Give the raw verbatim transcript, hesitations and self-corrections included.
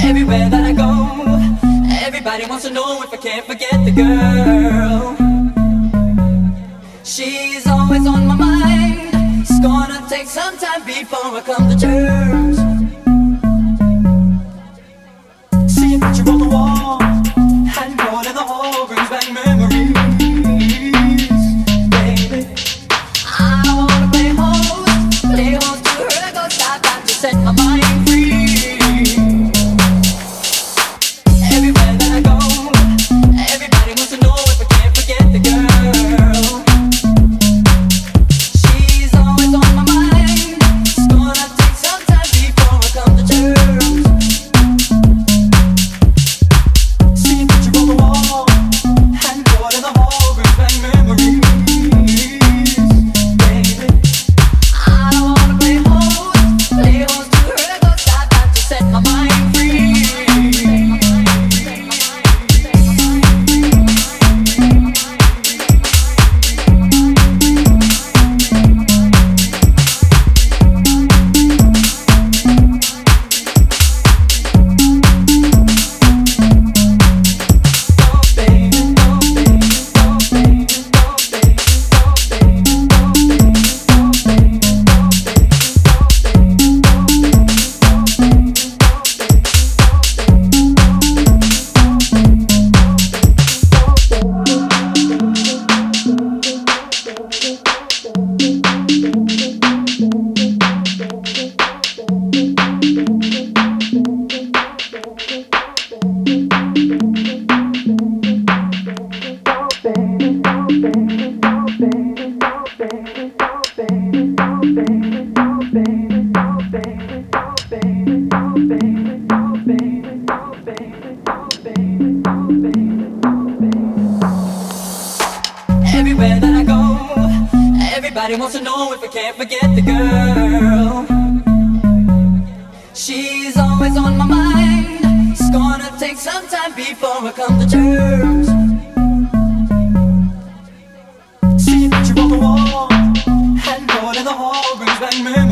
Everywhere that I go, everybody wants to know if I can't forget the girl. She's always on my mind. It's gonna take some time before I come to terms. See a picture on the wall, handboard in the hall brings back memories. Baby, I wanna play host, play host to her ghost. I've got to set my mind free. Everywhere that I go, everybody wants to know if I can't forget the girl. She's always on my mind. It's gonna take some time before I come to terms. See a picture on the wall, handboard in the hall brings back memories. Baby, I don't wanna play host, play host to her ghost. I've got to set my mind free. Everywhere that I go, everybody wants to know if I can't forget the girl. She's always on my mind. It's gonna take some time before I come to terms. See a picture on the wall, handboard in the hall brings back memories.